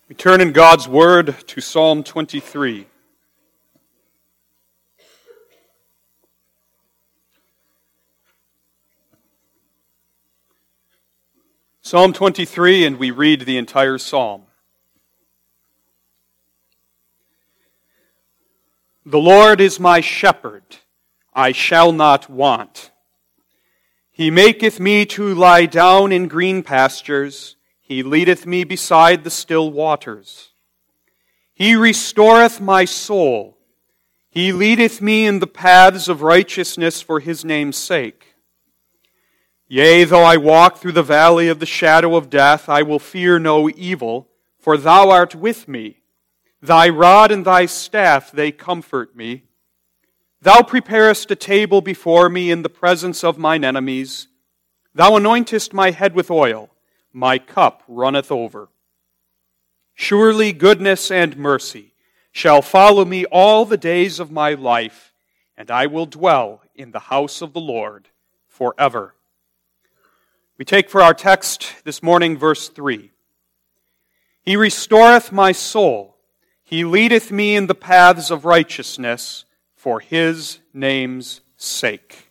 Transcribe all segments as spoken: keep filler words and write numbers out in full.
We turn in God's Word to Psalm twenty-three. Psalm twenty-three, and we read the entire psalm. The Lord is my shepherd, I shall not want. He maketh me to lie down in green pastures. He leadeth me beside the still waters. He restoreth my soul. He leadeth me in the paths of righteousness for His name's sake. Yea, though I walk through the valley of the shadow of death, I will fear no evil, for Thou art with me. Thy rod and Thy staff, they comfort me. Thou preparest a table before me in the presence of mine enemies. Thou anointest my head with oil. My cup runneth over. Surely goodness and mercy shall follow me all the days of my life, and I will dwell in the house of the Lord forever. We take for our text this morning verse three. He restoreth my soul. He leadeth me in the paths of righteousness for His name's sake.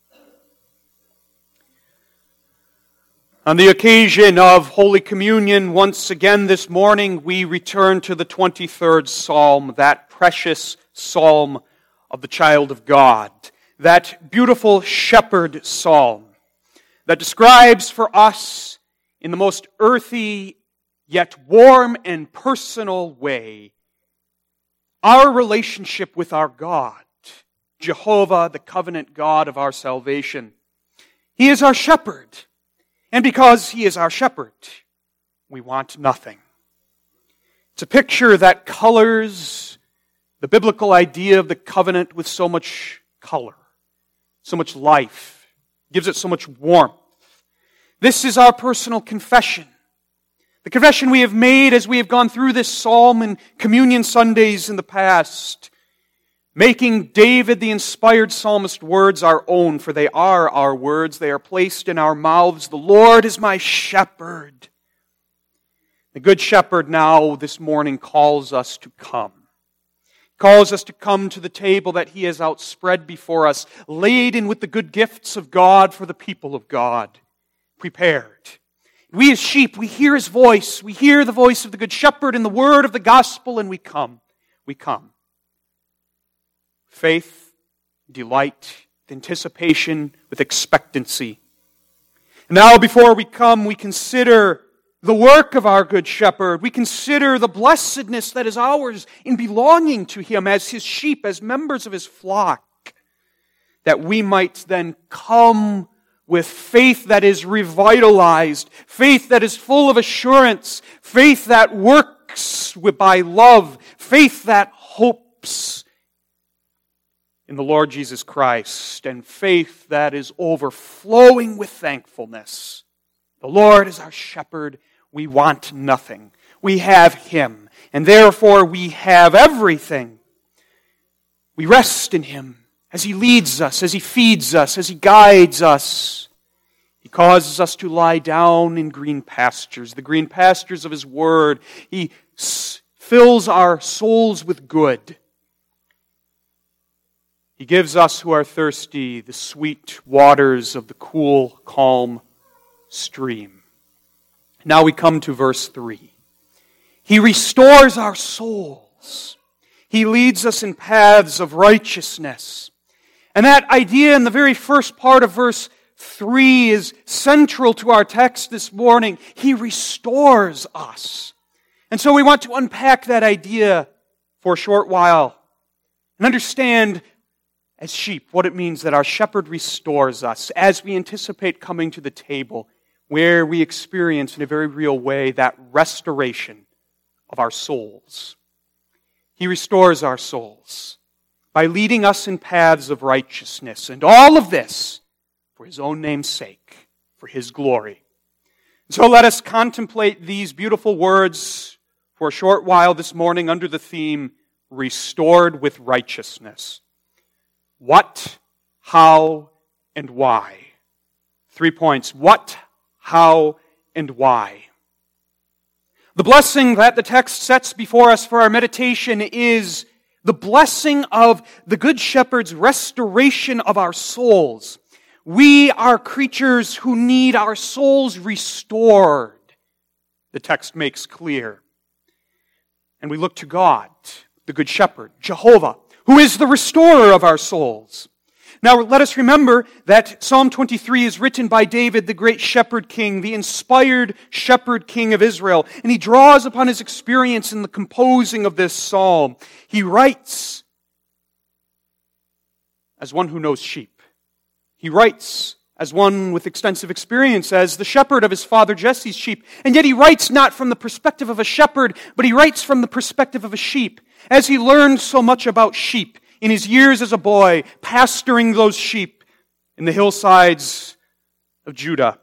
On the occasion of Holy Communion, once again this morning, we return to the twenty-third Psalm, that precious Psalm of the child of God, that beautiful shepherd psalm that describes for us in the most earthy yet warm and personal way our relationship with our God, Jehovah, the covenant God of our salvation. He is our shepherd. And because He is our shepherd, we want nothing. It's a picture that colors the biblical idea of the covenant with so much color, so much life, gives it so much warmth. This is our personal confession. The confession we have made as we have gone through this psalm and communion Sundays in the past, making David, the inspired psalmist, words our own, for they are our words. They are placed in our mouths. The Lord is my shepherd. The Good Shepherd now this morning calls us to come. Calls us to come to the table that He has outspread before us, laden with the good gifts of God for the people of God, prepared. We as sheep, we hear His voice. We hear the voice of the Good Shepherd in the word of the gospel, and we come. We come. Faith, delight, with anticipation, with expectancy. Now, before we come, we consider the work of our Good Shepherd. We consider the blessedness that is ours in belonging to Him as His sheep, as members of His flock, that we might then come with faith that is revitalized, faith that is full of assurance, faith that works by love, faith that hopes in the Lord Jesus Christ, and faith that is overflowing with thankfulness. The Lord is our shepherd. We want nothing. We have Him, and therefore we have everything. We rest in Him as He leads us, as He feeds us, as He guides us. He causes us to lie down in green pastures, the green pastures of His Word. He fills our souls with good. He gives us who are thirsty the sweet waters of the cool, calm stream. Now we come to verse three. He restores our souls. He leads us in paths of righteousness. And that idea in the very first part of verse three is central to our text this morning. He restores us. And so we want to unpack that idea for a short while and understand as sheep what it means that our shepherd restores us as we anticipate coming to the table where we experience in a very real way that restoration of our souls. He restores our souls by leading us in paths of righteousness, and all of this for His own name's sake, for His glory. So let us contemplate these beautiful words for a short while this morning under the theme, Restored with Righteousness. What, how, and why. Three points. What, how, and why. The blessing that the text sets before us for our meditation is the blessing of the Good Shepherd's restoration of our souls. We are creatures who need our souls restored, the text makes clear. And we look to God, the Good Shepherd, Jehovah, who is the restorer of our souls. Now let us remember that Psalm twenty-three is written by David, the great shepherd king, the inspired shepherd king of Israel. And he draws upon his experience in the composing of this psalm. He writes as one who knows sheep. He writes as one with extensive experience as the shepherd of his father Jesse's sheep. And yet he writes not from the perspective of a shepherd, but he writes from the perspective of a sheep. As he learned so much about sheep in his years as a boy, pasturing those sheep in the hillsides of Judah,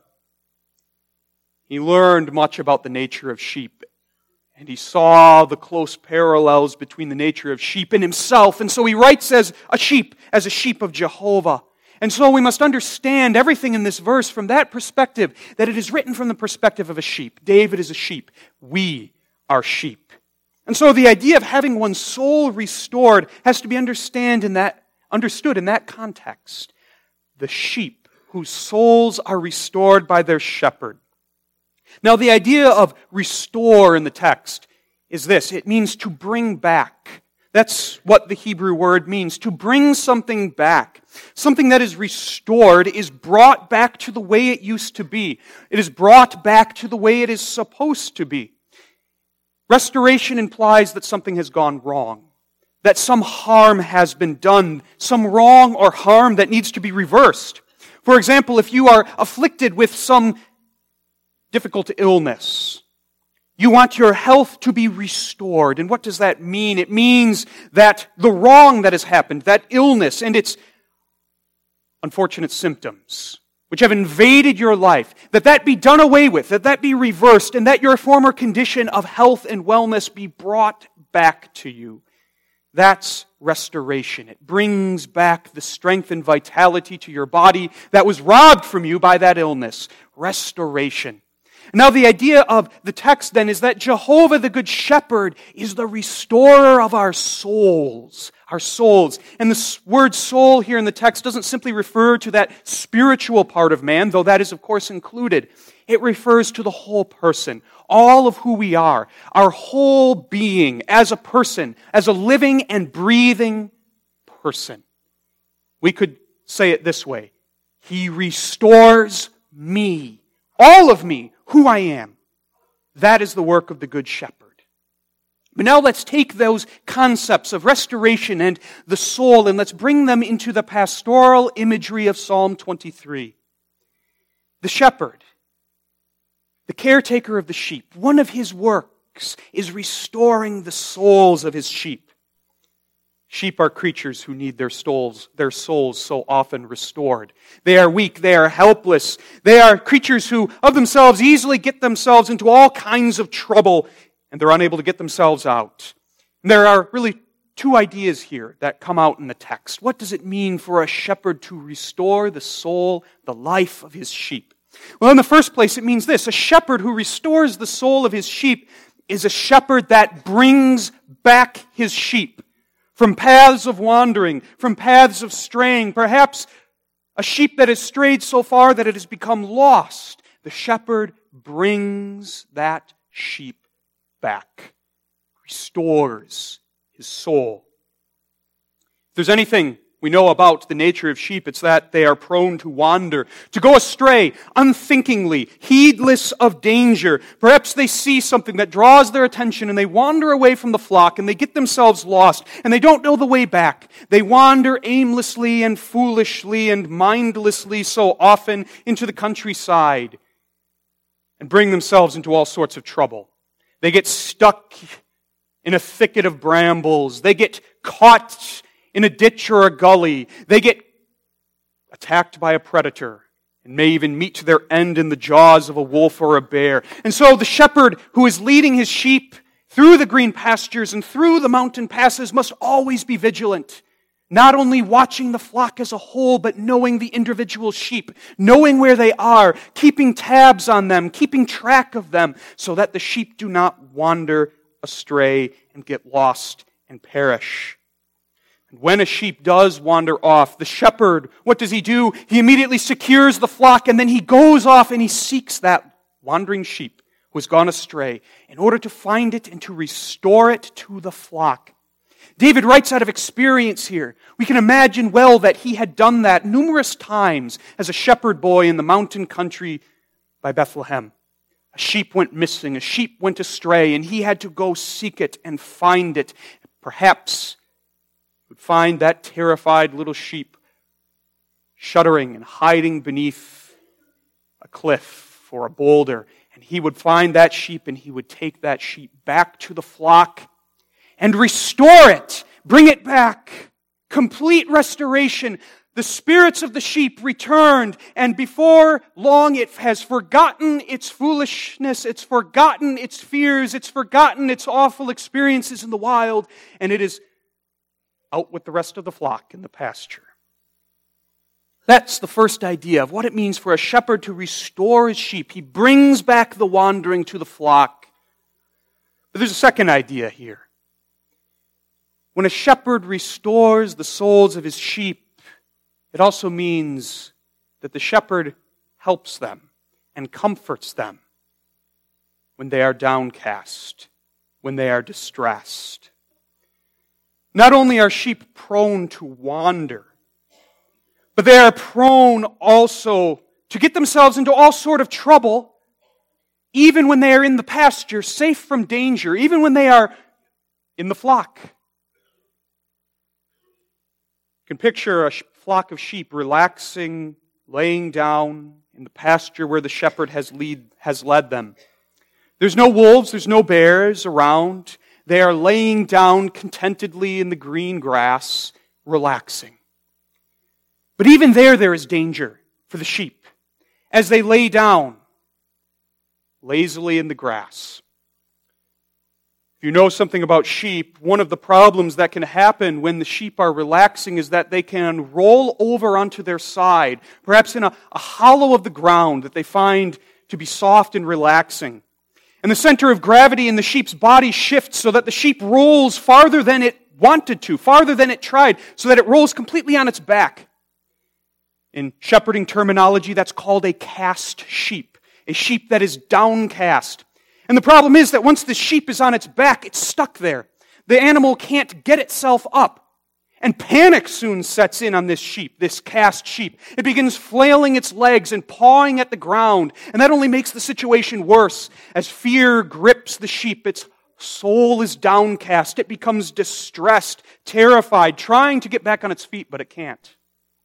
he learned much about the nature of sheep. And he saw the close parallels between the nature of sheep and himself. And so he writes as a sheep, as a sheep of Jehovah. And so we must understand everything in this verse from that perspective, that it is written from the perspective of a sheep. David is a sheep. We are sheep. And so the idea of having one's soul restored has to be understand in that, understood in that context. The sheep whose souls are restored by their shepherd. Now the idea of restore in the text is this. It means to bring back. That's what the Hebrew word means, to bring something back. Something that is restored is brought back to the way it used to be. It is brought back to the way it is supposed to be. Restoration implies that something has gone wrong, that some harm has been done, some wrong or harm that needs to be reversed. For example, if you are afflicted with some difficult illness, you want your health to be restored. And what does that mean? It means that the wrong that has happened, that illness and its unfortunate symptoms, which have invaded your life, that that be done away with, that that be reversed, and that your former condition of health and wellness be brought back to you. That's restoration. It brings back the strength and vitality to your body that was robbed from you by that illness. Restoration. Now the idea of the text then is that Jehovah the Good Shepherd is the restorer of our souls. Our souls. And the word soul here in the text doesn't simply refer to that spiritual part of man, though that is of course included. It refers to the whole person, all of who we are, our whole being as a person, as a living and breathing person. We could say it this way. He restores me, all of me, who I am. That is the work of the Good Shepherd. But now let's take those concepts of restoration and the soul and let's bring them into the pastoral imagery of Psalm twenty-three. The shepherd, the caretaker of the sheep, one of his works is restoring the souls of his sheep. Sheep are creatures who need their souls, their souls so often restored. They are weak, they are helpless. They are creatures who of themselves easily get themselves into all kinds of trouble and they're unable to get themselves out. And there are really two ideas here that come out in the text. What does it mean for a shepherd to restore the soul, the life of his sheep? Well, in the first place, it means this. A shepherd who restores the soul of his sheep is a shepherd that brings back his sheep from paths of wandering, from paths of straying, perhaps a sheep that has strayed so far that it has become lost. The shepherd brings that sheep back, restores his soul. If there's anything we know about the nature of sheep, it's that they are prone to wander, to go astray, unthinkingly, heedless of danger. Perhaps they see something that draws their attention and they wander away from the flock and they get themselves lost and they don't know the way back. They wander aimlessly and foolishly and mindlessly so often into the countryside and bring themselves into all sorts of trouble. They get stuck in a thicket of brambles. They get caught in a ditch or a gully. They get attacked by a predator and may even meet their end in the jaws of a wolf or a bear. And so the shepherd who is leading his sheep through the green pastures and through the mountain passes must always be vigilant, Not only watching the flock as a whole, but knowing the individual sheep, knowing where they are, keeping tabs on them, keeping track of them, so that the sheep do not wander astray and get lost and perish. And when a sheep does wander off, the shepherd, what does he do? He immediately secures the flock, and then he goes off and he seeks that wandering sheep who has gone astray in order to find it and to restore it to the flock. David writes out of experience here. We can imagine well that he had done that numerous times as a shepherd boy in the mountain country by Bethlehem. A sheep went missing, a sheep went astray, and he had to go seek it and find it. Perhaps he would find that terrified little sheep shuddering and hiding beneath a cliff or a boulder. And he would find that sheep and he would take that sheep back to the flock and restore it, bring it back. Complete restoration. The spirits of the sheep returned, and before long it has forgotten its foolishness, it's forgotten its fears, it's forgotten its awful experiences in the wild, and it is out with the rest of the flock in the pasture. That's the first idea of what it means for a shepherd to restore his sheep. He brings back the wandering to the flock. But there's a second idea here. When a shepherd restores the souls of his sheep, it also means that the shepherd helps them and comforts them when they are downcast, when they are distressed. Not only are sheep prone to wander, but they are prone also to get themselves into all sort of trouble, even when they are in the pasture, safe from danger, even when they are in the flock. You can picture a flock of sheep relaxing, laying down in the pasture where the shepherd has lead, has led them. There's no wolves, there's no bears around. They are laying down contentedly in the green grass, relaxing. But even there, there is danger for the sheep as they lay down lazily in the grass. If you know something about sheep, one of the problems that can happen when the sheep are relaxing is that they can roll over onto their side, perhaps in a, a hollow of the ground that they find to be soft and relaxing. And the center of gravity in the sheep's body shifts so that the sheep rolls farther than it wanted to, farther than it tried, so that it rolls completely on its back. In shepherding terminology, that's called a cast sheep, a sheep that is downcast. And the problem is that once the sheep is on its back, it's stuck there. The animal can't get itself up. And panic soon sets in on this sheep, this cast sheep. It begins flailing its legs and pawing at the ground. And that only makes the situation worse. As fear grips the sheep, its soul is downcast. It becomes distressed, terrified, trying to get back on its feet, but it can't.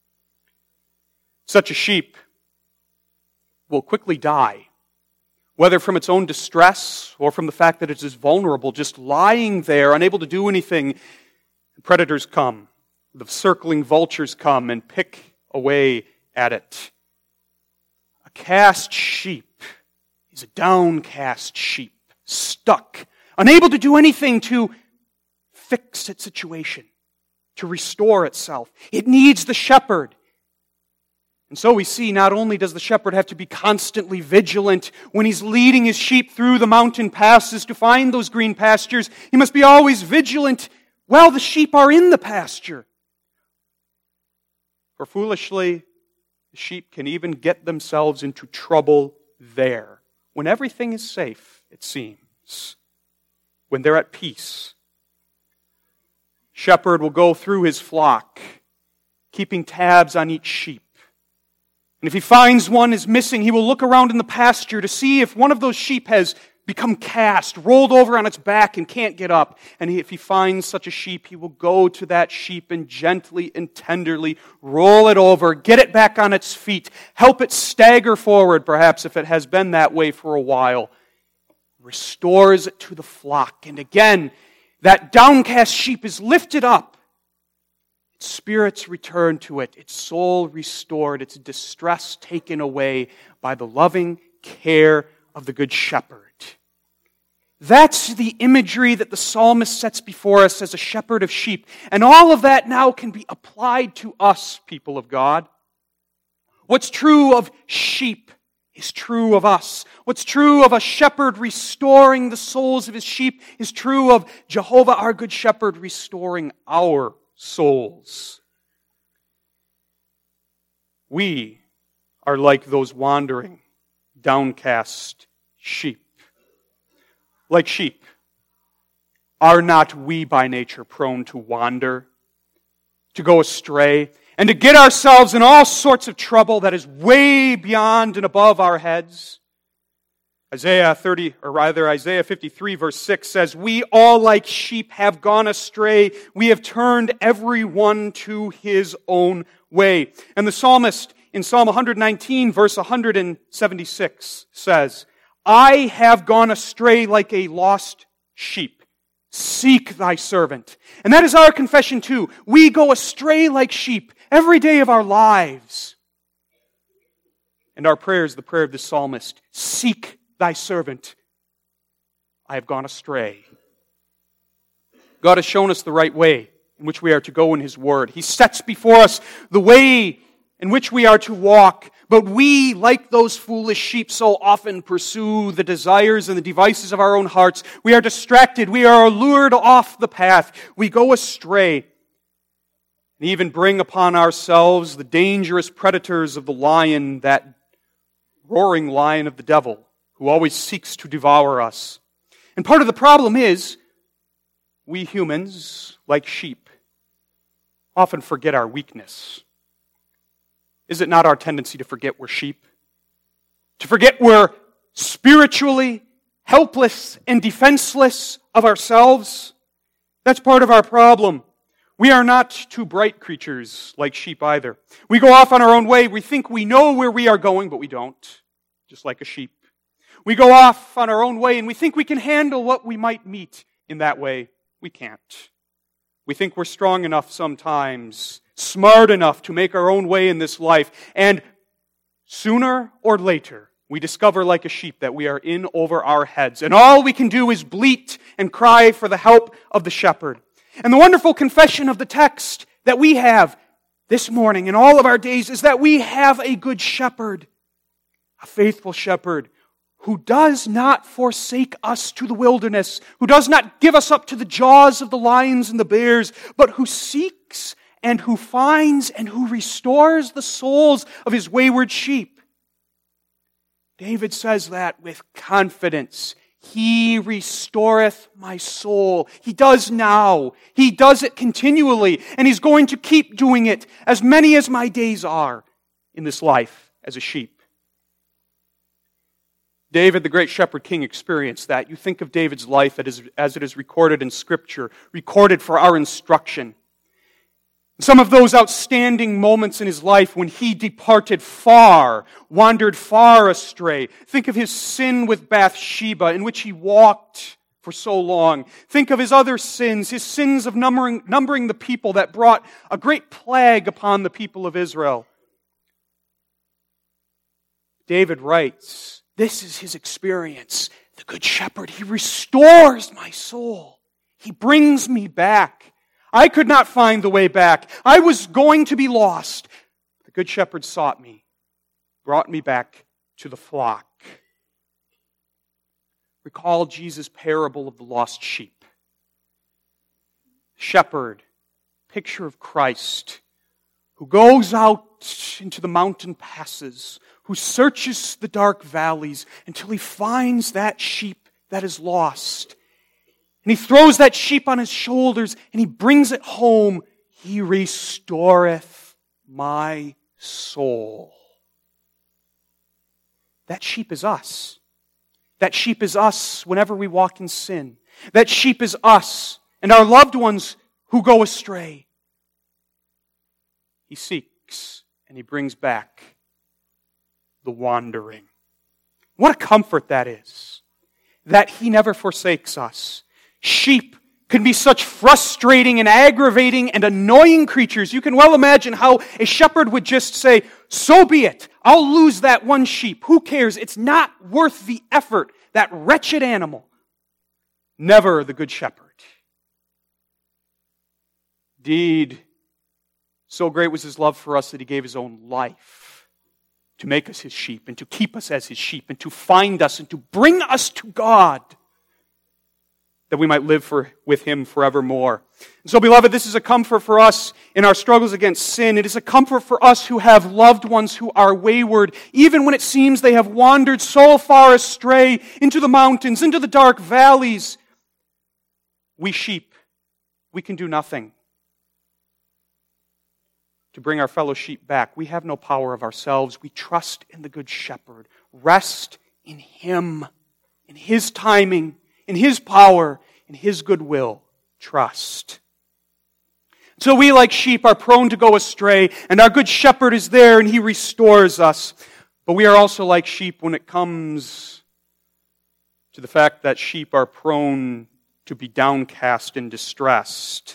Such a sheep will quickly die, whether from its own distress or from the fact that it is vulnerable, just lying there, unable to do anything. Predators come, the circling vultures come and pick away at it. A cast sheep is a downcast sheep, stuck, unable to do anything to fix its situation, to restore itself. It needs the shepherd. And so we see not only does the shepherd have to be constantly vigilant when he's leading his sheep through the mountain passes to find those green pastures, he must be always vigilant while the sheep are in the pasture. For foolishly, the sheep can even get themselves into trouble there, when everything is safe, it seems, when they're at peace. Shepherd will go through his flock, keeping tabs on each sheep. And if he finds one is missing, he will look around in the pasture to see if one of those sheep has become cast, rolled over on its back and can't get up. And if he finds such a sheep, he will go to that sheep and gently and tenderly roll it over, get it back on its feet, help it stagger forward, perhaps if it has been that way for a while, restores it to the flock. And again, that downcast sheep is lifted up. Its spirits return to it, its soul restored, its distress taken away by the loving care of the Good Shepherd. That's the imagery that the psalmist sets before us as a shepherd of sheep. And all of that now can be applied to us, people of God. What's true of sheep is true of us. What's true of a shepherd restoring the souls of his sheep is true of Jehovah, our good shepherd, restoring our souls. We are like those wandering, downcast sheep. Like sheep, are not we by nature prone to wander, to go astray, and to get ourselves in all sorts of trouble that is way beyond and above our heads? Isaiah thirty, or rather Isaiah fifty-three verse six says, "We all like sheep have gone astray. We have turned every one to his own way." And the psalmist in Psalm one nineteen verse one seventy-six says, "I have gone astray like a lost sheep. Seek thy servant." And that is our confession too. We go astray like sheep every day of our lives. And our prayer is the prayer of the psalmist: "Seek thy servant. I have gone astray." God has shown us the right way in which we are to go in His Word. He sets before us the way in which we are to walk. But we, like those foolish sheep, so often pursue the desires and the devices of our own hearts. We are distracted. We are lured off the path. We go astray. And even bring upon ourselves the dangerous predators of the lion, that roaring lion of the devil, who always seeks to devour us. And part of the problem is, we humans, like sheep, often forget our weakness. Is it not our tendency to forget we're sheep? To forget we're spiritually helpless and defenseless of ourselves? That's part of our problem. We are not too bright creatures like sheep either. We go off on our own way. We think we know where we are going, but we don't. Just like a sheep. We go off on our own way and we think we can handle what we might meet in that way. We can't. We think we're strong enough sometimes, smart enough to make our own way in this life. And sooner or later, we discover like a sheep that we are in over our heads. And all we can do is bleat and cry for the help of the shepherd. And the wonderful confession of the text that we have this morning and all of our days is that we have a good shepherd, a faithful shepherd, who does not forsake us to the wilderness, who does not give us up to the jaws of the lions and the bears, but who seeks and who finds and who restores the souls of His wayward sheep. David says that with confidence. He restoreth my soul. He does now. He does it continually, and He's going to keep doing it as many as my days are in this life as a sheep. David, the great shepherd king, experienced that. You think of David's life as it is recorded in Scripture, recorded for our instruction. Some of those outstanding moments in his life when he departed far, wandered far astray. Think of his sin with Bathsheba, in which he walked for so long. Think of his other sins, his sins of numbering, numbering the people that brought a great plague upon the people of Israel. David writes, this is his experience. The Good Shepherd, He restores my soul. He brings me back. I could not find the way back. I was going to be lost. The Good Shepherd sought me, brought me back to the flock. Recall Jesus' parable of the lost sheep. Shepherd, picture of Christ, who goes out into the mountain passes, who searches the dark valleys until He finds that sheep that is lost. And He throws that sheep on His shoulders and He brings it home. He restoreth my soul. That sheep is us. That sheep is us whenever we walk in sin. That sheep is us and our loved ones who go astray. He seeks and He brings back the wandering. What a comfort that is, that He never forsakes us. Sheep can be such frustrating and aggravating and annoying creatures. You can well imagine how a shepherd would just say, so be it. I'll lose that one sheep. Who cares? It's not worth the effort, that wretched animal. never the Good Shepherd. Indeed, so great was His love for us that He gave His own life to make us His sheep and to keep us as His sheep and to find us and to bring us to God, that we might live for, with Him forevermore. And so, beloved, this is a comfort for us in our struggles against sin. It is a comfort for us who have loved ones who are wayward, even when it seems they have wandered so far astray into the mountains, into the dark valleys. We sheep, we can do nothing to bring our fellow sheep back. We have no power of ourselves. We trust in the Good Shepherd. Rest in Him, in His timing, in His power, in His goodwill. Trust. So we, like sheep, are prone to go astray, and our Good Shepherd is there, and He restores us. But we are also like sheep when it comes to the fact that sheep are prone to be downcast and distressed.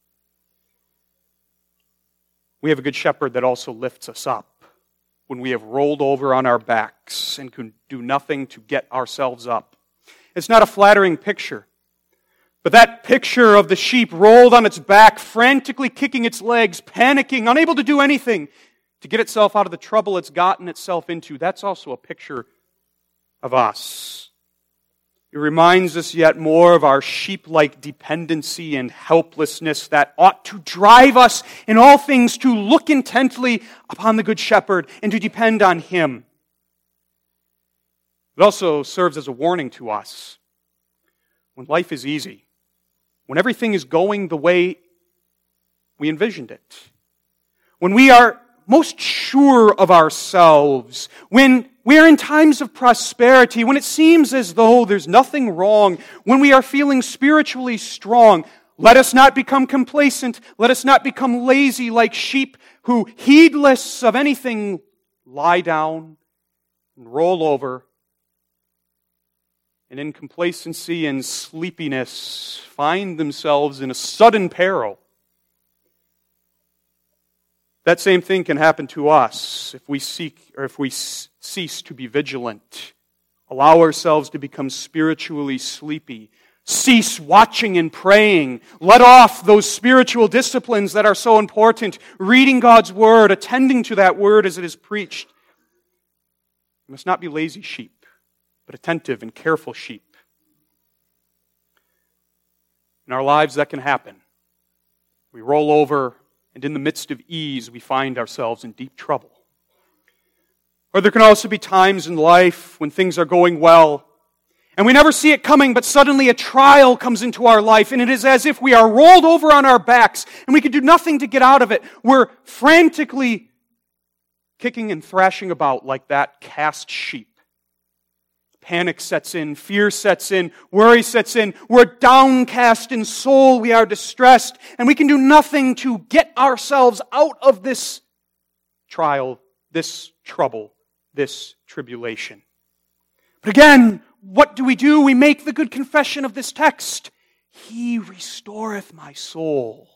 We have a Good Shepherd that also lifts us up when we have rolled over on our backs and can do nothing to get ourselves up. It's not a flattering picture, but that picture of the sheep rolled on its back, frantically kicking its legs, panicking, unable to do anything to get itself out of the trouble it's gotten itself into, that's also a picture of us. It reminds us yet more of our sheep-like dependency and helplessness that ought to drive us in all things to look intently upon the Good Shepherd and to depend on Him. It also serves as a warning to us. When life is easy, when everything is going the way we envisioned it, when we are most sure of ourselves, when we are in times of prosperity, when it seems as though there's nothing wrong, when we are feeling spiritually strong, let us not become complacent. Let us not become lazy like sheep who, heedless of anything, lie down and roll over, and in complacency and sleepiness find themselves in a sudden peril. That same thing can happen to us if we seek or if we cease to be vigilant, allow ourselves to become spiritually sleepy, cease watching and praying, let off those spiritual disciplines that are so important, reading God's Word, attending to that Word as it is preached. We must not be lazy sheep, but attentive and careful sheep. In our lives, that can happen. We roll over, and in the midst of ease, we find ourselves in deep trouble. Or there can also be times in life when things are going well, and we never see it coming, but suddenly a trial comes into our life, and it is as if we are rolled over on our backs, and we can do nothing to get out of it. We're frantically kicking and thrashing about like that cast sheep. Panic sets in, fear sets in, worry sets in. We're downcast in soul, we are distressed, and we can do nothing to get ourselves out of this trial, this trouble, this tribulation. But again, what do we do? We make the good confession of this text. He restoreth my soul.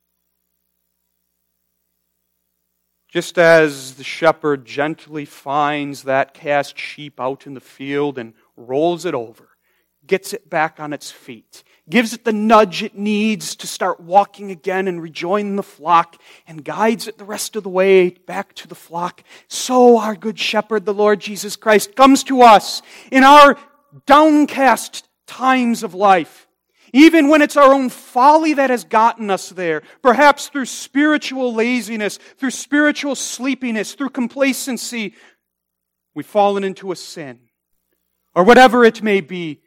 Just as the shepherd gently finds that cast sheep out in the field and rolls it over, gets it back on its feet, gives it the nudge it needs to start walking again and rejoin the flock, and guides it the rest of the way back to the flock, so our good shepherd, the Lord Jesus Christ, comes to us in our downcast times of life. Even when it's our own folly that has gotten us there, perhaps through spiritual laziness, through spiritual sleepiness, through complacency, we've fallen into a sin, or whatever it may be,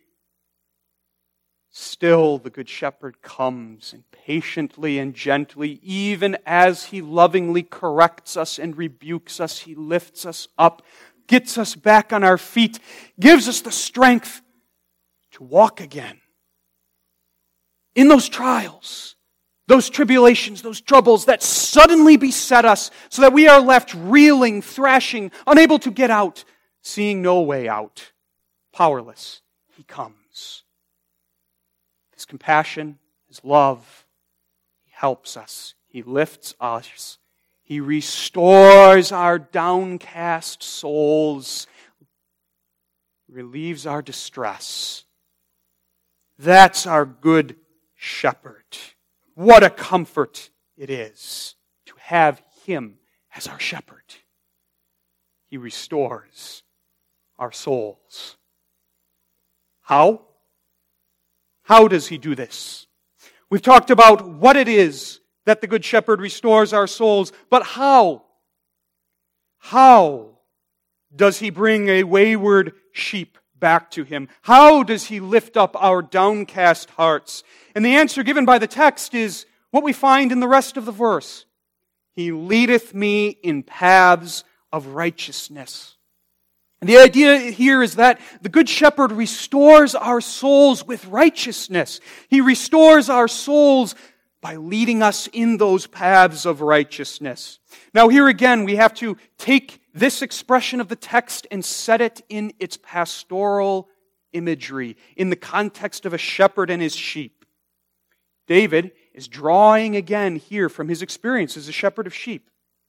still the Good Shepherd comes and patiently and gently, even as He lovingly corrects us and rebukes us, He lifts us up, gets us back on our feet, gives us the strength to walk again. In those trials, those tribulations, those troubles that suddenly beset us so that we are left reeling, thrashing, unable to get out, seeing no way out, powerless, He comes. His compassion, His love, He helps us, He lifts us, He restores our downcast souls, relieves our distress, That's our good shepherd. What a comfort it is to have him as our shepherd. He restores our souls. How? How does he do this? We've talked about what it is that the Good Shepherd restores our souls, but how? How does he bring a wayward sheep back to him? How does he lift up our downcast hearts? And the answer given by the text is what we find in the rest of the verse. He leadeth me in paths of righteousness. And the idea here is that the Good Shepherd restores our souls with righteousness. He restores our souls by leading us in those paths of righteousness. Now here again, we have to take this expression of the text and set it in its pastoral imagery, in the context of a shepherd and his sheep. David is drawing again here from his experience as a shepherd of sheep.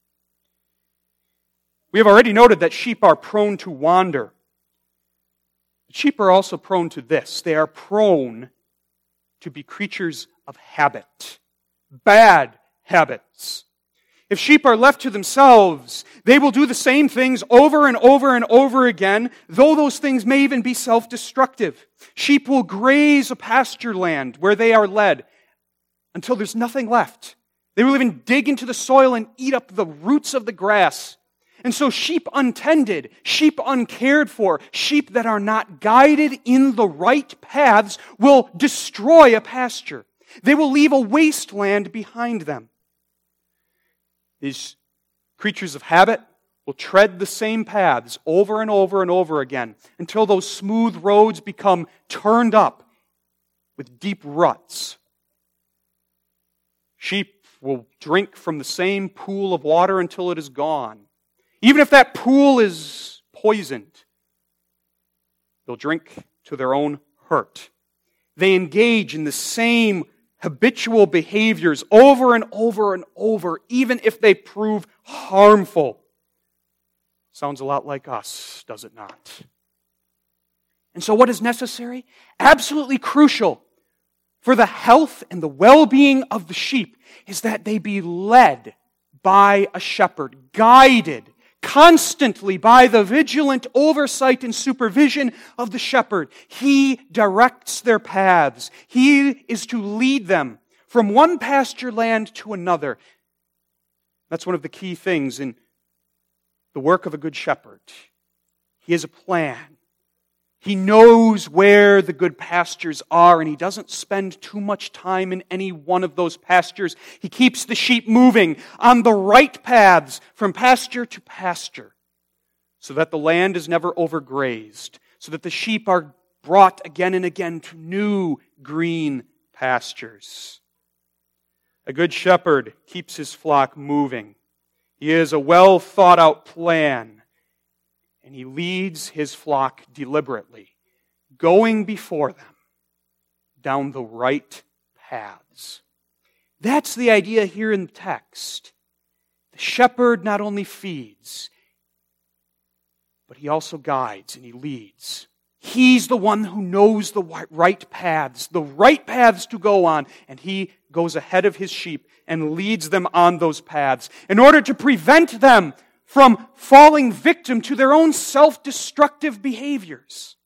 We have already noted that sheep are prone to wander. Sheep are also prone to this. They are prone to be creatures of habit. Bad habits. If sheep are left to themselves, they will do the same things over and over and over again, though those things may even be self-destructive. Sheep will graze a pasture land where they are led until there's nothing left. They will even dig into the soil and eat up the roots of the grass. And so sheep untended, sheep uncared for, sheep that are not guided in the right paths will destroy a pasture. They will leave a wasteland behind them. These creatures of habit will tread the same paths over and over and over again until those smooth roads become turned up with deep ruts. Sheep will drink from the same pool of water until it is gone. Even if that pool is poisoned, they'll drink to their own hurt. They engage in the same habitual behaviors over and over and over, even if they prove harmful. Sounds a lot like us, does it not? And so what is necessary? Absolutely crucial for the health and the well-being of the sheep is that they be led by a shepherd, guided constantly by the vigilant oversight and supervision of the shepherd. He directs their paths. He is to lead them from one pasture land to another. That's one of the key things in the work of a good shepherd. He has a plan. He knows where the good pastures are, and he doesn't spend too much time in any one of those pastures. He keeps the sheep moving on the right paths from pasture to pasture, so that the land is never overgrazed, so that the sheep are brought again and again to new green pastures. A good shepherd keeps his flock moving. He has a well thought out plan. And he leads his flock deliberately, going before them down the right paths. That's the idea here in the text. The shepherd not only feeds, but he also guides and he leads. He's the one who knows the right paths, the right paths to go on, and he goes ahead of his sheep and leads them on those paths in order to prevent them from falling victim to their own self-destructive behaviors.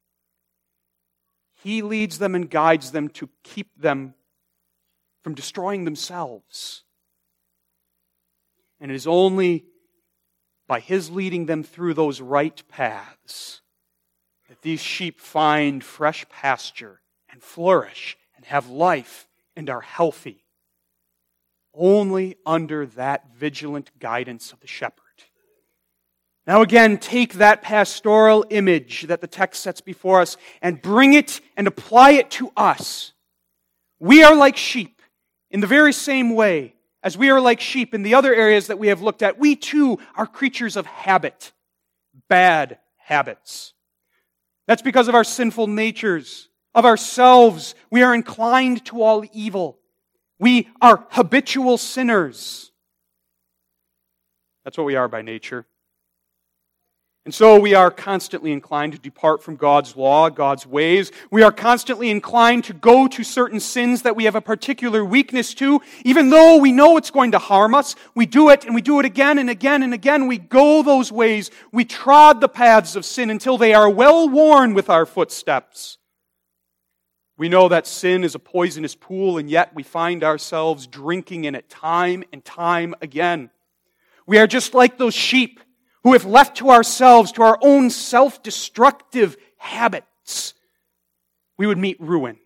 He leads them and guides them to keep them from destroying themselves. And it is only by his leading them through those right paths that these sheep find fresh pasture and flourish and have life and are healthy. Only under that vigilant guidance of the shepherd. Now again, take that pastoral image that the text sets before us and bring it and apply it to us. We are like sheep in the very same way as we are like sheep in the other areas that we have looked at. We too are creatures of habit, bad habits. That's because of our sinful natures, of ourselves. We are inclined to all evil. We are habitual sinners. That's what we are by nature. And so we are constantly inclined to depart from God's law, God's ways. We are constantly inclined to go to certain sins that we have a particular weakness to. Even though we know it's going to harm us, we do it and we do it again and again and again. We go those ways. We trod the paths of sin until they are well worn with our footsteps. We know that sin is a poisonous pool, and yet we find ourselves drinking in it time and time again. We are just like those sheep who, if left to ourselves, to our own self-destructive habits, we would meet ruin.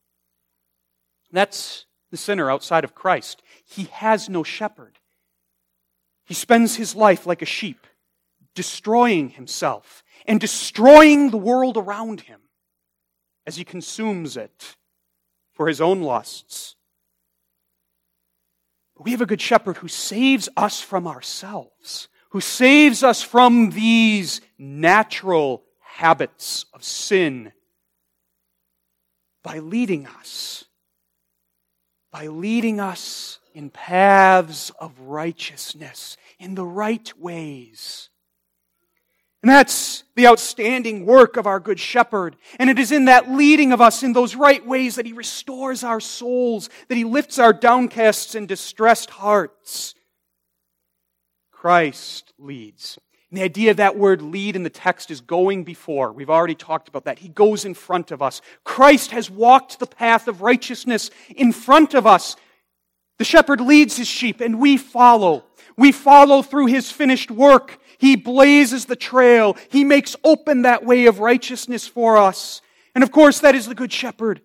That's the sinner outside of Christ. He has no shepherd. He spends his life like a sheep, destroying himself and destroying the world around him as he consumes it for his own lusts. But we have a good shepherd who saves us from ourselves, who saves us from these natural habits of sin by leading us, by leading us in paths of righteousness, in the right ways. And that's the outstanding work of our Good Shepherd. And it is in that leading of us in those right ways that He restores our souls, that He lifts our downcast and distressed hearts. Christ leads. And the idea of that word lead in the text is going before. We've already talked about that. He goes in front of us. Christ has walked the path of righteousness in front of us. The shepherd leads his sheep and we follow. We follow through His finished work. He blazes the trail. He makes open that way of righteousness for us. And of course, that is the Good Shepherd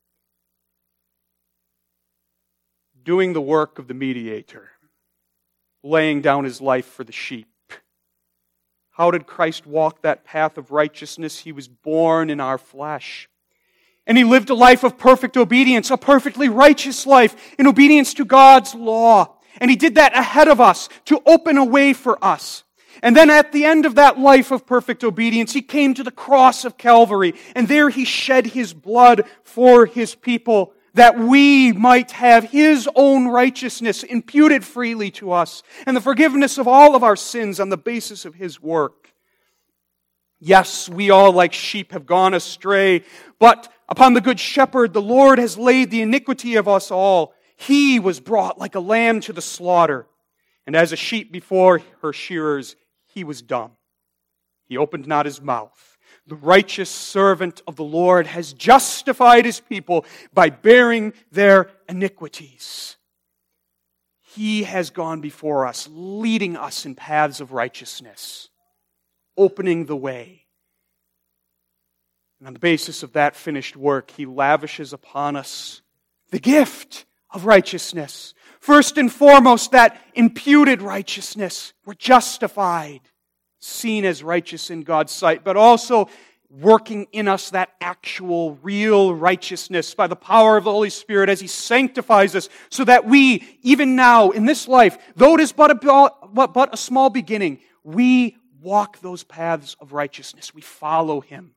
doing the work of the mediator, laying down His life for the sheep. How did Christ walk that path of righteousness? He was born in our flesh. And He lived a life of perfect obedience, a perfectly righteous life in obedience to God's law. And He did that ahead of us to open a way for us. And then at the end of that life of perfect obedience, He came to the cross of Calvary, and there He shed His blood for His people, that we might have His own righteousness imputed freely to us, and the forgiveness of all of our sins on the basis of His work. Yes, we all like sheep have gone astray, but upon the Good Shepherd, the Lord has laid the iniquity of us all. He was brought like a lamb to the slaughter, and as a sheep before her shearers, He was dumb. He opened not His mouth. The righteous servant of the Lord has justified His people by bearing their iniquities. He has gone before us, leading us in paths of righteousness, opening the way. And on the basis of that finished work, He lavishes upon us the gift of righteousness. First and foremost, that imputed righteousness. We're justified, seen as righteous in God's sight, but also working in us that actual, real righteousness by the power of the Holy Spirit as He sanctifies us, so that we, even now, in this life, though it is but a, but a small beginning, we walk those paths of righteousness. We follow Him.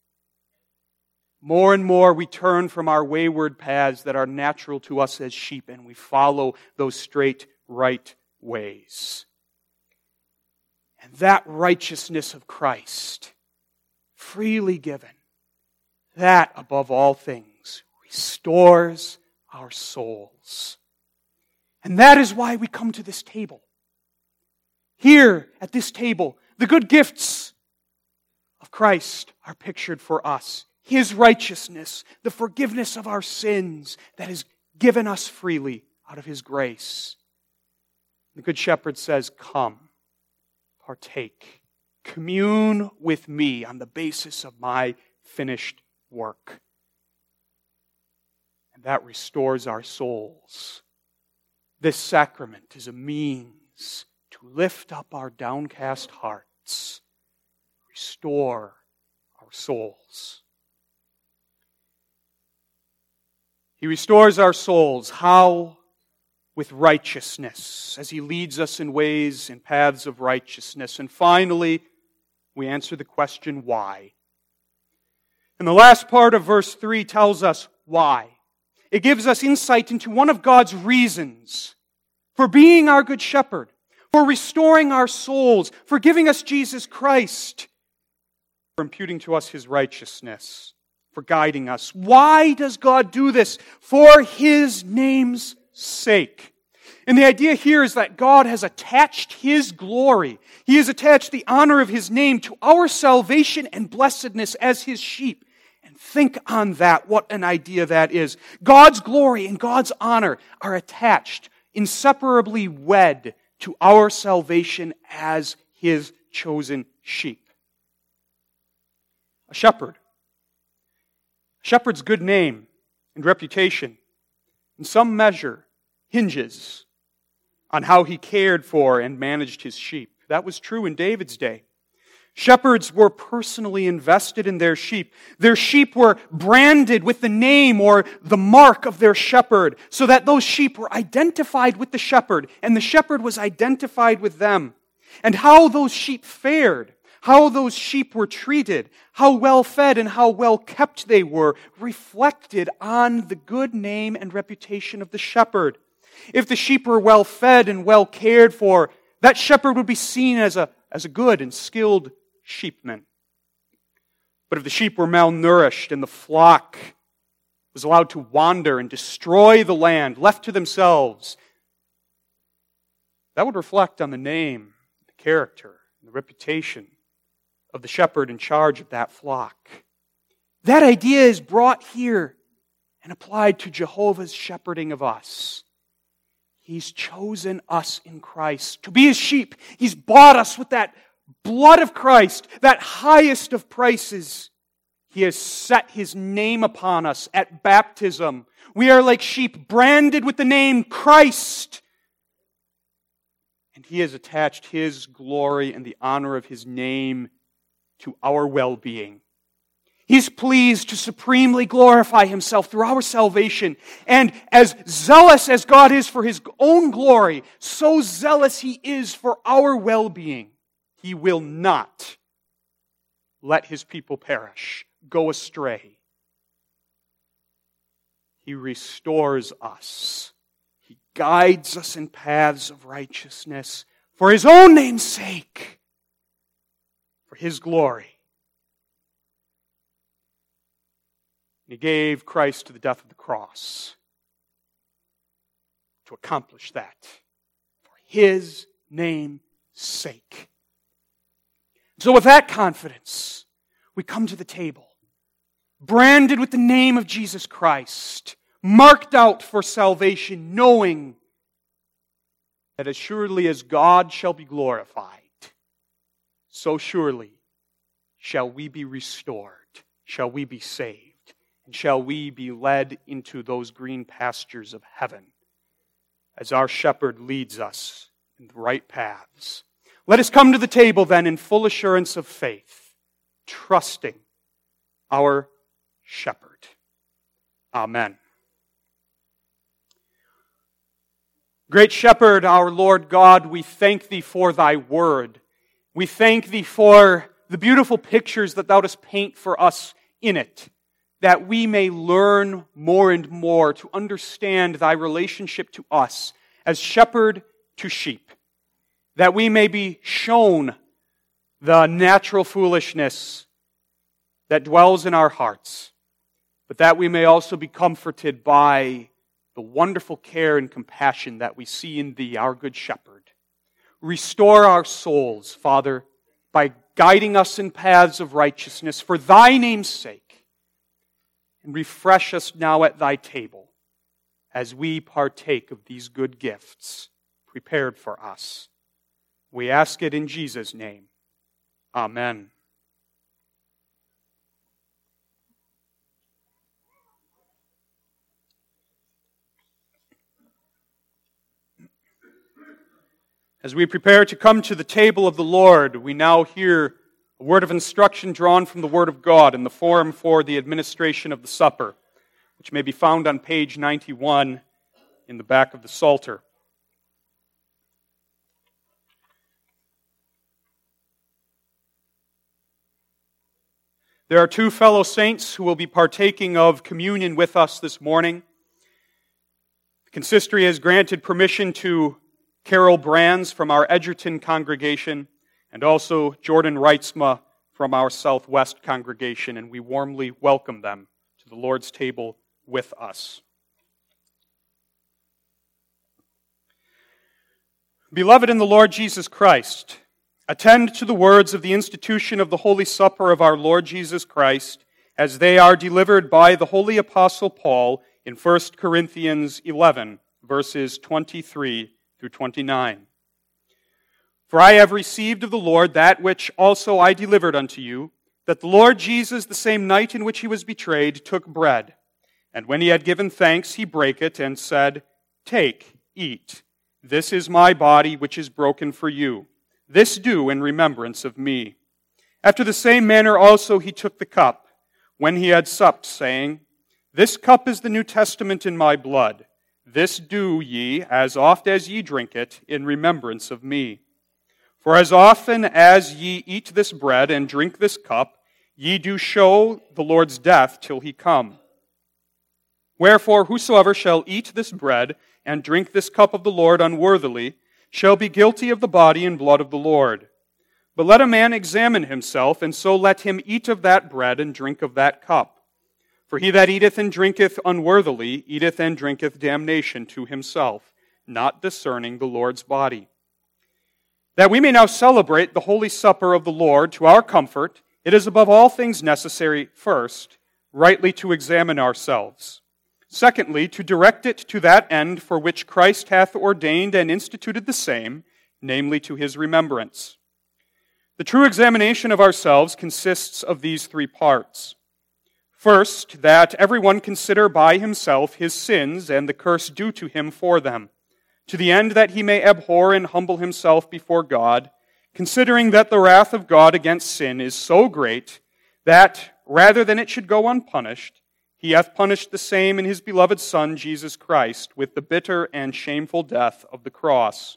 More and more we turn from our wayward paths that are natural to us as sheep, and we follow those straight, right ways. And that righteousness of Christ, freely given, that above all things restores our souls. And that is why we come to this table. Here at this table, the good gifts of Christ are pictured for us. His righteousness, the forgiveness of our sins that is given us freely out of His grace. The Good Shepherd says, "Come, partake, commune with me on the basis of my finished work." And that restores our souls. This sacrament is a means to lift up our downcast hearts, restore our souls. He restores our souls. How? With righteousness, as He leads us in ways and paths of righteousness. And finally, we answer the question, why? And the last part of verse three tells us why. It gives us insight into one of God's reasons for being our Good Shepherd, for restoring our souls, for giving us Jesus Christ, for imputing to us His righteousness, for guiding us. Why does God do this? For His name's sake. And the idea here is that God has attached His glory, He has attached the honor of His name to our salvation and blessedness as His sheep. And think on that, what an idea that is. God's glory and God's honor are attached, inseparably wed to our salvation as His chosen sheep. A shepherd. A shepherd's good name and reputation, in some measure, hinges on how he cared for and managed his sheep. That was true in David's day. Shepherds were personally invested in their sheep. Their sheep were branded with the name or the mark of their shepherd, so that those sheep were identified with the shepherd, and the shepherd was identified with them. And how those sheep fared, how those sheep were treated, how well fed and how well kept they were, reflected on the good name and reputation of the shepherd. If the sheep were well fed and well cared for, that shepherd would be seen as a, as a good and skilled sheepman. But if the sheep were malnourished and the flock was allowed to wander and destroy the land, left to themselves, that would reflect on the name, the character, and the reputation of the shepherd in charge of that flock. That idea is brought here and applied to Jehovah's shepherding of us. He's chosen us in Christ to be His sheep. He's bought us with that blood of Christ, that highest of prices. He has set His name upon us at baptism. We are like sheep branded with the name Christ. And He has attached His glory and the honor of His name to our well-being. He's pleased to supremely glorify Himself through our salvation. And as zealous as God is for His own glory, so zealous He is for our well-being. He will not let His people perish, go astray. He restores us. He guides us in paths of righteousness for His own name's sake, for His glory. He gave Christ to the death of the cross to accomplish that for His name's sake. So with that confidence, we come to the table, branded with the name of Jesus Christ, marked out for salvation, knowing that as surely as God shall be glorified, so surely shall we be restored, shall we be saved. And shall we be led into those green pastures of heaven as our shepherd leads us in the right paths. Let us come to the table then in full assurance of faith, trusting our shepherd. Amen. Great shepherd, our Lord God, we thank Thee for Thy word. We thank Thee for the beautiful pictures that Thou dost paint for us in it, that we may learn more and more to understand Thy relationship to us as shepherd to sheep, that we may be shown the natural foolishness that dwells in our hearts, but that we may also be comforted by the wonderful care and compassion that we see in Thee, our good shepherd. Restore our souls, Father, by guiding us in paths of righteousness for Thy name's sake. And refresh us now at Thy table as we partake of these good gifts prepared for us. We ask it in Jesus' name. Amen. As we prepare to come to the table of the Lord, we now hear a word of instruction drawn from the Word of God in the form for the administration of the supper, which may be found on page ninety-one in the back of the Psalter. There are two fellow saints who will be partaking of communion with us this morning. The consistory has granted permission to Carol Brands from our Edgerton congregation, and also Jordan Reitzma from our Southwest congregation, and we warmly welcome them to the Lord's table with us. Beloved in the Lord Jesus Christ, attend to the words of the institution of the Holy Supper of our Lord Jesus Christ, as they are delivered by the Holy Apostle Paul in First Corinthians eleven, verses twenty-three through twenty-nine. For I have received of the Lord that which also I delivered unto you, that the Lord Jesus, the same night in which he was betrayed, took bread. And when he had given thanks, he brake it, and said, Take, eat. This is my body, which is broken for you. This do in remembrance of me. After the same manner also he took the cup, when he had supped, saying, This cup is the New Testament in my blood. This do ye, as oft as ye drink it, in remembrance of me. For as often as ye eat this bread and drink this cup, ye do show the Lord's death till he come. Wherefore whosoever shall eat this bread and drink this cup of the Lord unworthily shall be guilty of the body and blood of the Lord. But let a man examine himself, and so let him eat of that bread and drink of that cup. For he that eateth and drinketh unworthily eateth and drinketh damnation to himself, not discerning the Lord's body. That we may now celebrate the Holy Supper of the Lord to our comfort, it is above all things necessary, first, rightly to examine ourselves. Secondly, to direct it to that end for which Christ hath ordained and instituted the same, namely to his remembrance. The true examination of ourselves consists of these three parts. First, that everyone consider by himself his sins and the curse due to him for them, to the end that he may abhor and humble himself before God, considering that the wrath of God against sin is so great that, rather than it should go unpunished, he hath punished the same in his beloved Son, Jesus Christ, with the bitter and shameful death of the cross.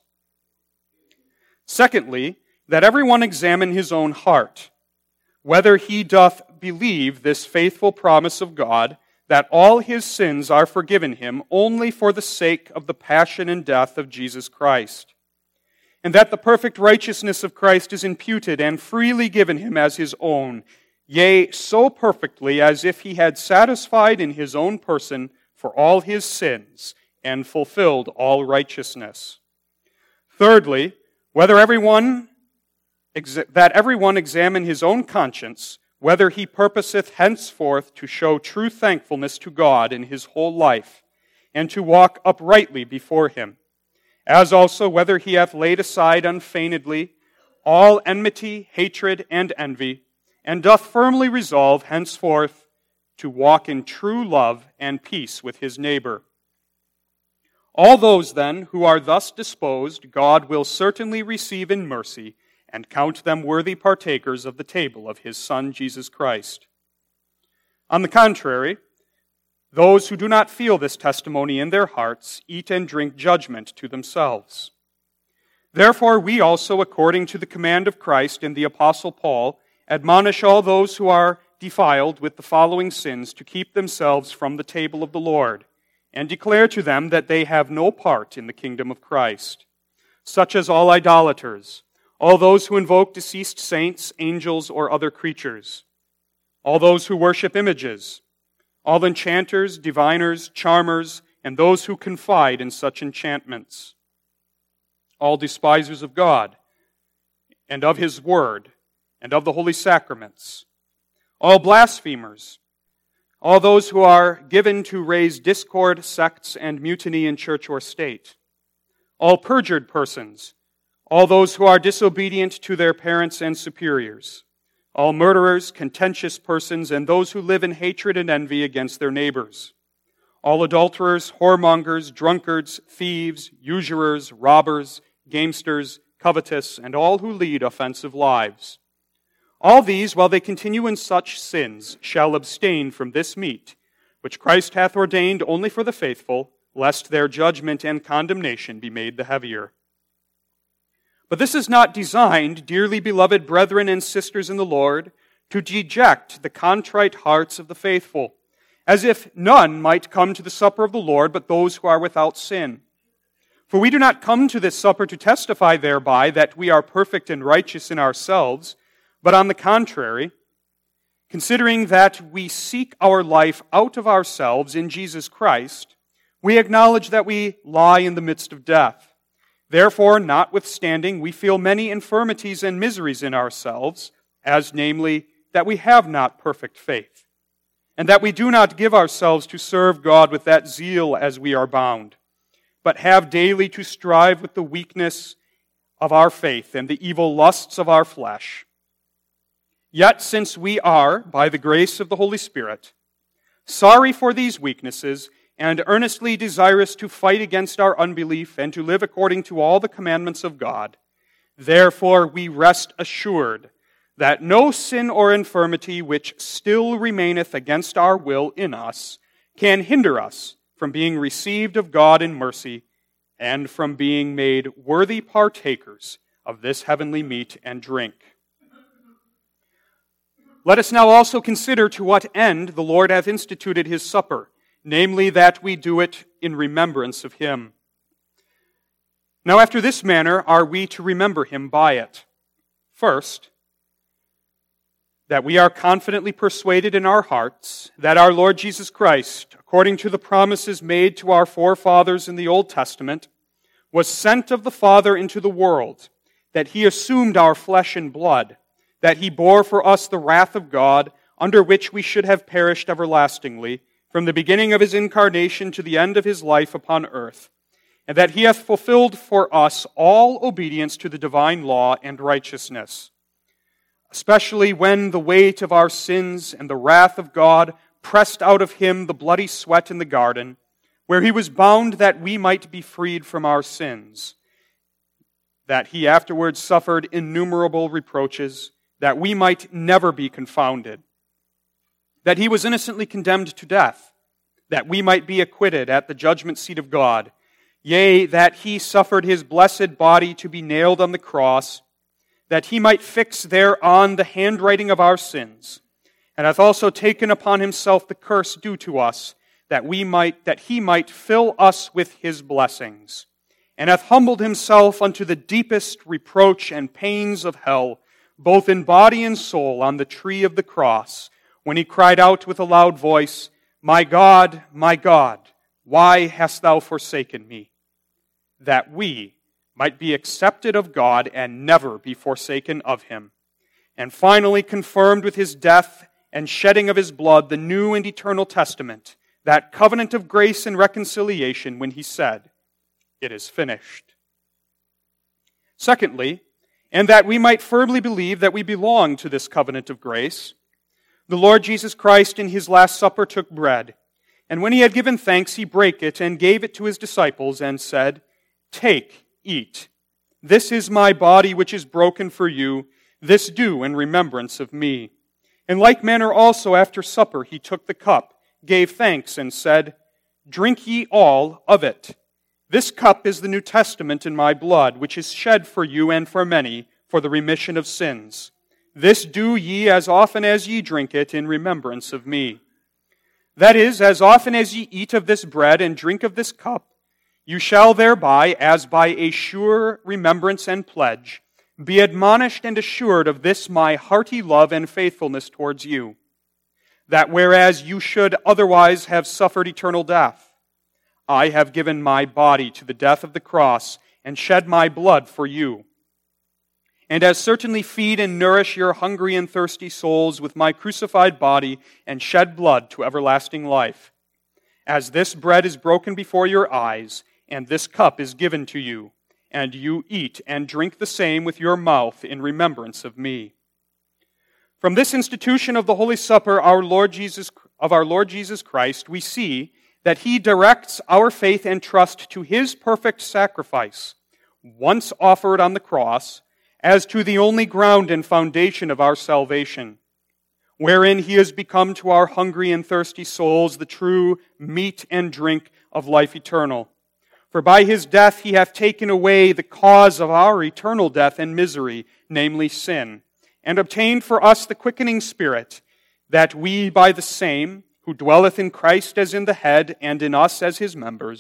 Secondly, that everyone examine his own heart, whether he doth believe this faithful promise of God, that all his sins are forgiven him only for the sake of the passion and death of Jesus Christ, and that the perfect righteousness of Christ is imputed and freely given him as his own, yea, so perfectly as if he had satisfied in his own person for all his sins and fulfilled all righteousness. Thirdly, whether everyone that everyone examine his own conscience, whether he purposeth henceforth to show true thankfulness to God in his whole life, and to walk uprightly before him, as also whether he hath laid aside unfeignedly all enmity, hatred, and envy, and doth firmly resolve henceforth to walk in true love and peace with his neighbor. All those, then, who are thus disposed, God will certainly receive in mercy, and count them worthy partakers of the table of his Son, Jesus Christ. On the contrary, those who do not feel this testimony in their hearts eat and drink judgment to themselves. Therefore, we also, according to the command of Christ and the Apostle Paul, admonish all those who are defiled with the following sins to keep themselves from the table of the Lord, and declare to them that they have no part in the kingdom of Christ, such as all idolaters, all those who invoke deceased saints, angels, or other creatures, all those who worship images, all enchanters, diviners, charmers, and those who confide in such enchantments, all despisers of God, and of his word, and of the holy sacraments, all blasphemers, all those who are given to raise discord, sects, and mutiny in church or state, all perjured persons, all those who are disobedient to their parents and superiors, all murderers, contentious persons, and those who live in hatred and envy against their neighbors, all adulterers, whoremongers, drunkards, thieves, usurers, robbers, gamesters, covetous, and all who lead offensive lives. All these, while they continue in such sins, shall abstain from this meat, which Christ hath ordained only for the faithful, lest their judgment and condemnation be made the heavier. But this is not designed, dearly beloved brethren and sisters in the Lord, to deject the contrite hearts of the faithful, as if none might come to the supper of the Lord but those who are without sin. For we do not come to this supper to testify thereby that we are perfect and righteous in ourselves, but on the contrary, considering that we seek our life out of ourselves in Jesus Christ, we acknowledge that we lie in the midst of death. Therefore, notwithstanding, we feel many infirmities and miseries in ourselves, as namely, that we have not perfect faith, and that we do not give ourselves to serve God with that zeal as we are bound, but have daily to strive with the weakness of our faith and the evil lusts of our flesh. Yet since we are, by the grace of the Holy Spirit, sorry for these weaknesses, and earnestly desirous to fight against our unbelief and to live according to all the commandments of God, therefore we rest assured that no sin or infirmity which still remaineth against our will in us can hinder us from being received of God in mercy and from being made worthy partakers of this heavenly meat and drink. Let us now also consider to what end the Lord hath instituted his supper, namely that we do it in remembrance of him. Now after this manner are we to remember him by it. First, that we are confidently persuaded in our hearts that our Lord Jesus Christ, according to the promises made to our forefathers in the Old Testament, was sent of the Father into the world, that he assumed our flesh and blood, that he bore for us the wrath of God, under which we should have perished everlastingly, from the beginning of his incarnation to the end of his life upon earth, and that he hath fulfilled for us all obedience to the divine law and righteousness, especially when the weight of our sins and the wrath of God pressed out of him the bloody sweat in the garden, where he was bound that we might be freed from our sins, that he afterwards suffered innumerable reproaches, that we might never be confounded, that he was innocently condemned to death, that we might be acquitted at the judgment seat of God, yea, that he suffered his blessed body to be nailed on the cross, that he might fix thereon the handwriting of our sins, and hath also taken upon himself the curse due to us, that we might, that he might fill us with his blessings, and hath humbled himself unto the deepest reproach and pains of hell, both in body and soul, on the tree of the cross, when he cried out with a loud voice, My God, my God, why hast thou forsaken me? That we might be accepted of God and never be forsaken of him. And finally confirmed with his death and shedding of his blood the new and eternal testament, that covenant of grace and reconciliation, when he said, It is finished. Secondly, and that we might firmly believe that we belong to this covenant of grace, the Lord Jesus Christ in his last supper took bread, and when he had given thanks, he brake it and gave it to his disciples and said, Take, eat. This is my body which is broken for you. This do in remembrance of me. In like manner also after supper he took the cup, gave thanks, and said, Drink ye all of it. This cup is the New Testament in my blood, which is shed for you and for many for the remission of sins. This do ye as often as ye drink it in remembrance of me. That is, as often as ye eat of this bread and drink of this cup, you shall thereby, as by a sure remembrance and pledge, be admonished and assured of this my hearty love and faithfulness towards you, that whereas you should otherwise have suffered eternal death, I have given my body to the death of the cross and shed my blood for you. And as certainly feed and nourish your hungry and thirsty souls with my crucified body and shed blood to everlasting life, as this bread is broken before your eyes, and this cup is given to you, and you eat and drink the same with your mouth in remembrance of me. From this institution of the Holy Supper our Lord Jesus, of our Lord Jesus Christ, we see that he directs our faith and trust to his perfect sacrifice, once offered on the cross, as to the only ground and foundation of our salvation, wherein he has become to our hungry and thirsty souls the true meat and drink of life eternal. For by his death he hath taken away the cause of our eternal death and misery, namely sin, and obtained for us the quickening Spirit, that we by the same, who dwelleth in Christ as in the head, and in us as his members,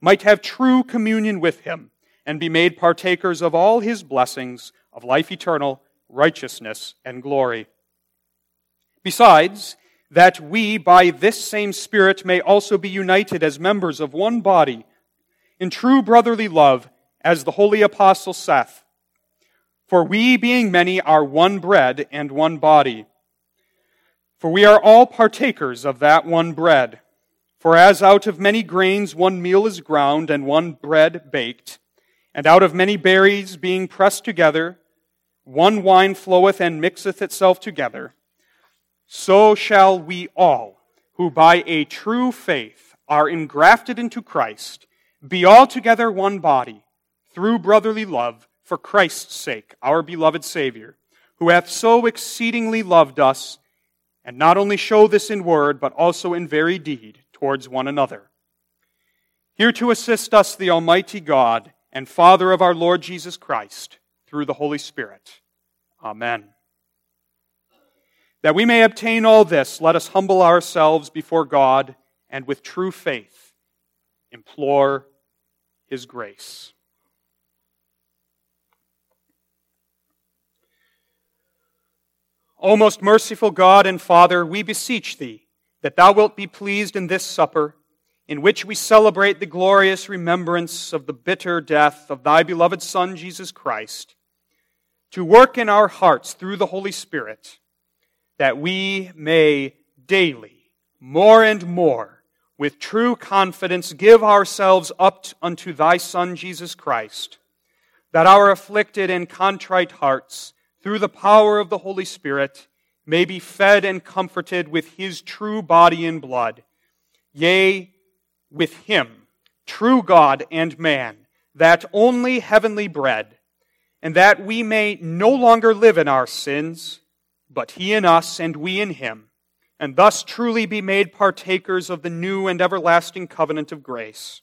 might have true communion with him and be made partakers of all his blessings of life eternal, righteousness, and glory. Besides, that we by this same Spirit may also be united as members of one body in true brotherly love, as the holy apostle saith, for we being many are one bread and one body. For we are all partakers of that one bread. For as out of many grains one meal is ground, and one bread baked, and out of many berries being pressed together, one wine floweth and mixeth itself together, so shall we all, who by a true faith are engrafted into Christ, be altogether one body, through brotherly love, for Christ's sake, our beloved Savior, who hath so exceedingly loved us, and not only show this in word, but also in very deed, towards one another. Here to assist us the Almighty God and Father of our Lord Jesus Christ, through the Holy Spirit. Amen. That we may obtain all this, let us humble ourselves before God, and with true faith implore His grace. O most merciful God and Father, we beseech Thee, that Thou wilt be pleased in this supper, in which we celebrate the glorious remembrance of the bitter death of Thy beloved Son, Jesus Christ, to work in our hearts through the Holy Spirit, that we may daily, more and more, with true confidence, give ourselves up unto Thy Son, Jesus Christ, that our afflicted and contrite hearts, through the power of the Holy Spirit, may be fed and comforted with His true body and blood, yea, with Him, true God and man, that only heavenly bread, and that we may no longer live in our sins, but He in us and we in Him, and thus truly be made partakers of the new and everlasting covenant of grace.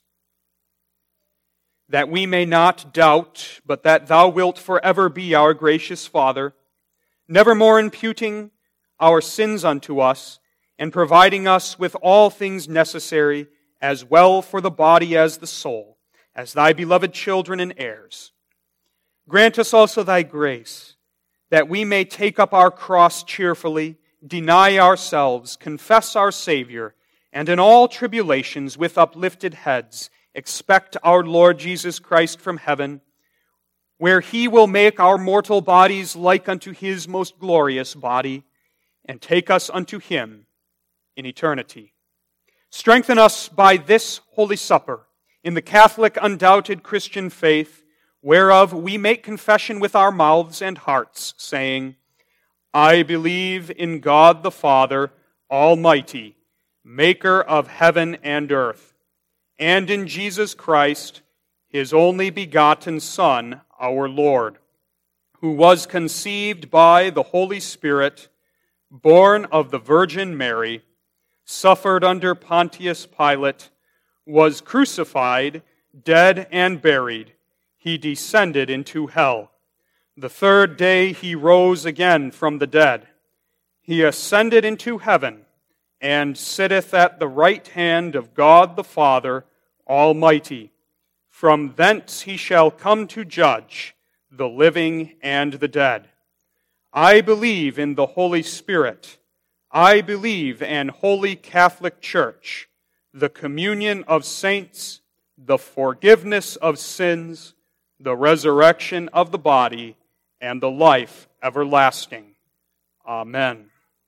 That we may not doubt, but that Thou wilt forever be our gracious Father, nevermore imputing our sins unto us, and providing us with all things necessary, as well for the body as the soul, as Thy beloved children and heirs. Grant us also Thy grace, that we may take up our cross cheerfully, deny ourselves, confess our Savior, and in all tribulations with uplifted heads, expect our Lord Jesus Christ from heaven, where He will make our mortal bodies like unto His most glorious body, and take us unto Him in eternity. Strengthen us by this Holy Supper in the Catholic undoubted Christian faith, whereof we make confession with our mouths and hearts, saying, I believe in God the Father Almighty, maker of heaven and earth, and in Jesus Christ, His only begotten Son, our Lord, who was conceived by the Holy Spirit, born of the Virgin Mary, suffered under Pontius Pilate, was crucified, dead, and buried. He descended into hell. The third day He rose again from the dead. He ascended into heaven, and sitteth at the right hand of God the Father Almighty. From thence He shall come to judge the living and the dead. I believe in the Holy Spirit. I believe in Holy Catholic Church, the communion of saints, the forgiveness of sins, the resurrection of the body, and the life everlasting. Amen.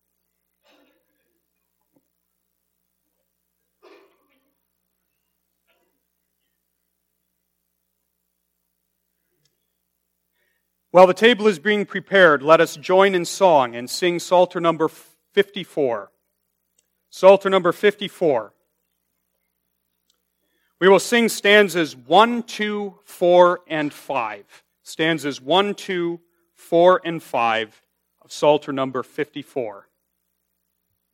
While the table is being prepared, let us join in song and sing Psalter number fifty-four. Psalter number fifty-four. We will sing stanzas one, two, four, and five. Stanzas one, two, four, and five of Psalter number fifty-four.